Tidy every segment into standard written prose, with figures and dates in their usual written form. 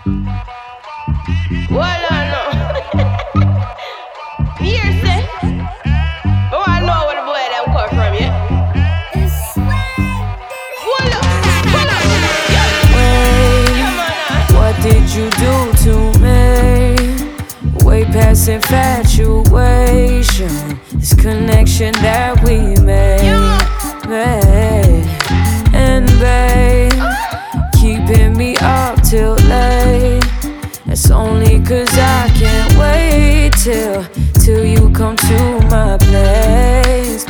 Well, I know. Here, say. Oh, I know where the boy them come from, yeah? Hold up, hold up. Yeah, man. What did you do to me? Way past infatuation. This connection that we made, babe. And babe, keeping me up till late. That's only 'cause I can't wait till you come to my place.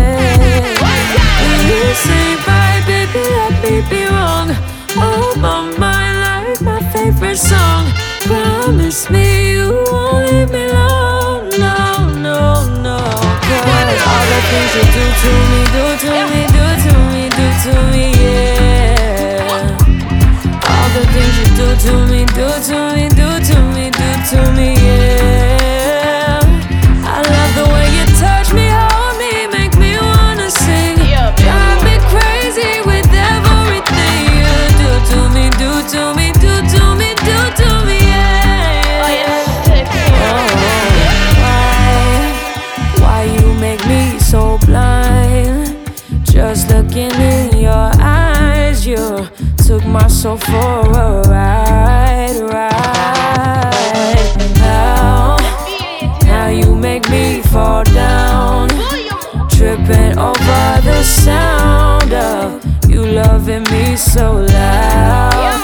This ain't right, baby, let me be wrong. Oh, my mind like my favorite song. Promise me you won't leave me alone. No, no, no. 'Cause all the things you do to me, do to me, do to me, do to me, yeah. All the things you do to me, do to me, do to me, do to me, yeah. I love the way you touch me, hold me, make me wanna sing. Drive me crazy with everything you do to me, do to me, do to me, do to me, yeah. Why you make me so blind? Just looking in your eyes, you took my soul for a ride. How you make me fall down, tripping over the sound of you loving me so loud.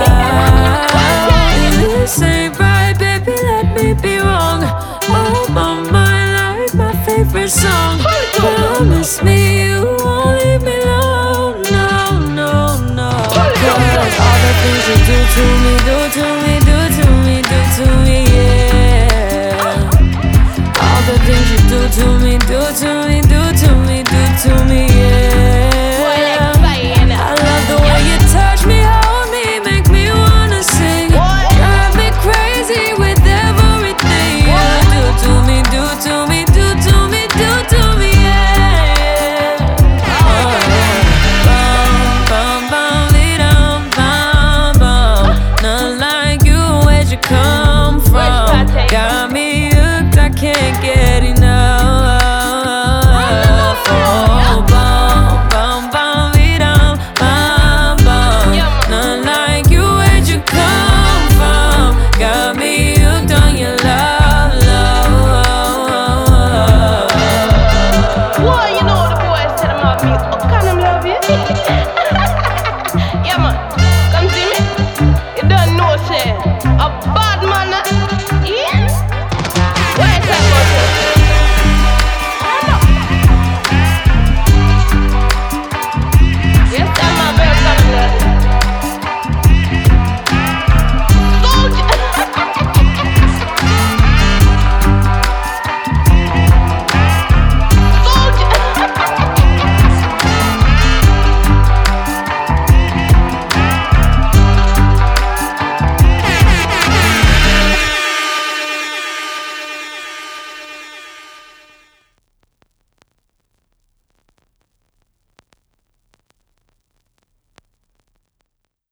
This ain't right, baby, let me be wrong. Oh, my mind like my favorite song. Promise me you won't leave me alone. No, no, no. 'Cause all the things you do to me,